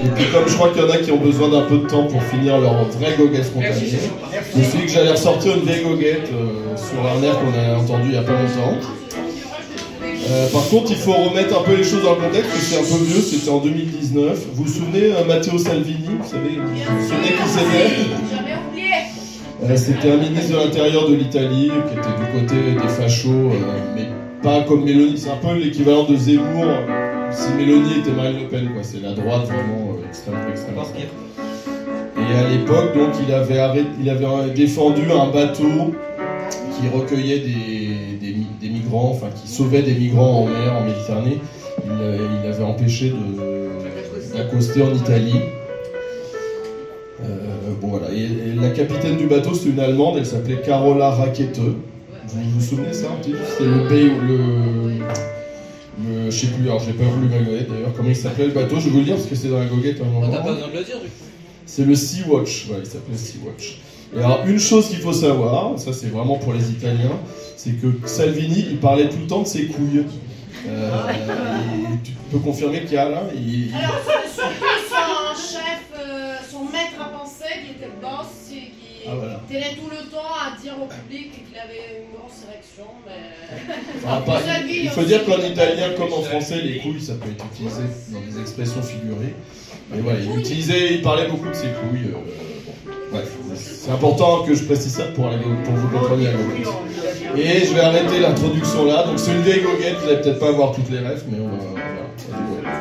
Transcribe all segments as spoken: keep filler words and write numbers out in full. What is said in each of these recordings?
Et puis comme je crois qu'il y en a qui ont besoin d'un peu de temps pour finir leur vraie goguette spontanée, je me suis dit que j'allais ressortir une vieille goguette euh, sur un air qu'on a entendu il n'y a pas longtemps. Euh, par contre, il faut remettre un peu les choses dans le contexte, parce que c'est un peu vieux, c'était en deux mille dix-neuf. Vous vous souvenez, euh, Matteo Salvini, vous savez, vous vous souvenez qui c'était ? Jamais oublié. Euh, c'était un ministre de l'Intérieur de l'Italie, qui était du côté des fachos, euh, mais pas comme Mélanie, c'est un peu l'équivalent de Zemmour, si Mélanie était Marine Le Pen, quoi. C'est la droite vraiment euh, extrême, extrême. Et à l'époque, donc, il avait, arrêté, il avait défendu un bateau qui recueillait des, des, des migrants, enfin qui sauvait des migrants en mer, en Méditerranée. Il, il avait empêché de, d'accoster en Italie. Euh, bon voilà. Et, et la capitaine du bateau, c'était une Allemande, elle s'appelait Carola Rakete. Vous vous souvenez ça un petit peu ? C'était le pays où le, le. Je sais plus, alors j'ai pas voulu ma goguette d'ailleurs. Comment il s'appelait le bateau ? Je vais vous le dire parce que c'est dans la goguette à un moment. T'as pas besoin de le dire du coup. C'est le Sea-Watch, voilà, il s'appelait Sea-Watch. Et alors, une chose qu'il faut savoir, ça c'est vraiment pour les Italiens, c'est que Salvini, il parlait tout le temps de ses couilles. Euh, et tu peux confirmer qu'il y a là il... Alors, c'est surtout son chef, euh, son maître à penser, qui était le boss, et qui Ah, voilà. tenait tout le temps à dire au public qu'il avait une grosse érection, mais... Enfin, pas- il faut dire qu'en italien comme en français, les couilles, ça peut être utilisé dans des expressions figurées. Mais voilà, il utilisait, il parlait beaucoup de ses couilles. Euh, bon, bref, c'est important que je précise ça pour, aller, pour vous comprendre la goguette. Et je vais arrêter l'introduction là. Donc c'est une vieille goguette, vous n'allez peut-être pas avoir toutes les rêves, mais on va... Voilà.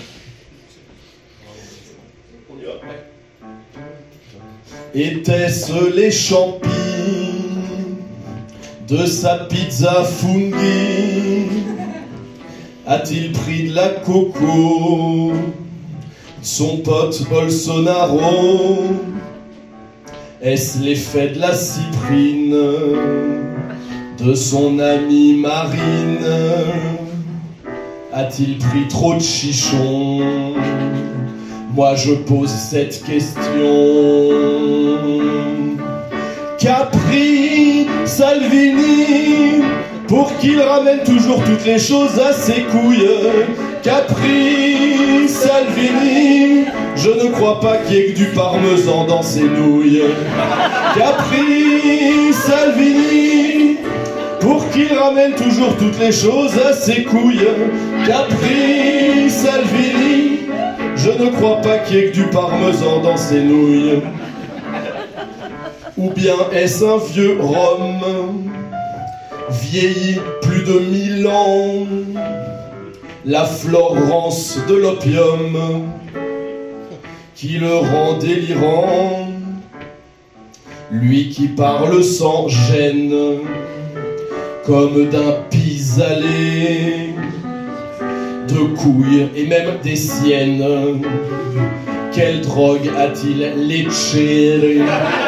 Était-ce les champis de sa pizza funghi? A-t-il pris de la coco? Son pote Bolsonaro? Est-ce l'effet de la cyprine de son amie Marine? A-t-il pris trop de chichons? Moi je pose cette question. Qu'a pris Salvini pour qu'il ramène toujours toutes les choses à ses couilles? Qu'a pris Salvini? Je ne crois pas qu'il y ait que du parmesan dans ses nouilles. Qu'a pris Salvini pour qu'il ramène toujours toutes les choses à ses couilles? Qu'a pris Salvini? Je ne crois pas qu'il y ait que du parmesan dans ses nouilles. Ou bien est-ce un vieux rhum vieilli plus de mille ans? La Florence de l'opium qui le rend délirant, lui qui parle sans gêne comme d'un pis-aller, de couilles et même des siennes. Quelle drogue a-t-il léché?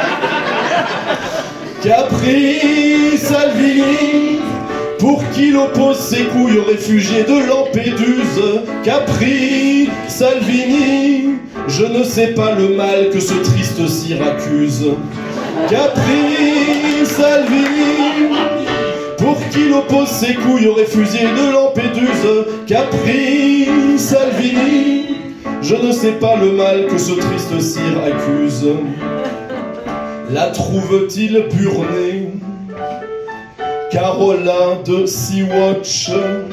Qu'a pris Salvini pour qu'il oppose ses couilles aux réfugiés de Lampedusa? Qu'a pris Salvini? Je ne sais pas le mal que ce triste Syracuse. Qu'a pris Salvini pour qu'il oppose ses couilles aux réfugiés de Lampedusa? Qu'a pris Salvini? Je ne sais pas le mal que ce triste cire accuse. La trouve-t-il burnée? Carola de Sea-Watch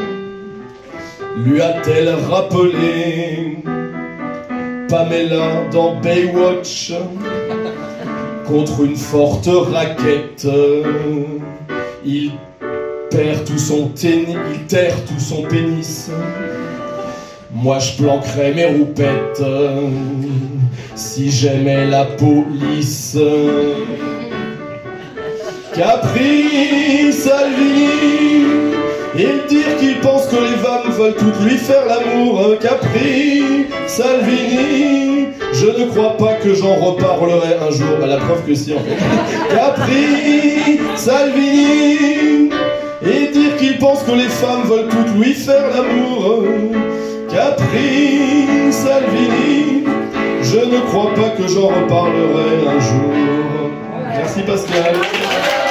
lui a-t-elle rappelé Pamela dans Baywatch? Contre une forte raquette, il perd tout son tennis, il terre tout son pénis. Moi je planquerais mes roupettes si j'aimais la police. Qu'a pris Salvini? Il dire qu'il pense que les femmes veulent toutes lui faire l'amour. Qu'a pris Salvini? Je ne crois pas que j'en reparlerai un jour. Bah, la preuve que si en fait. Qu'a pris Salvini? Et dire qu'il pense que les femmes veulent toutes lui faire l'amour. Qu'a pris Salvini? Je ne crois pas que j'en reparlerai un jour. Merci Pascal.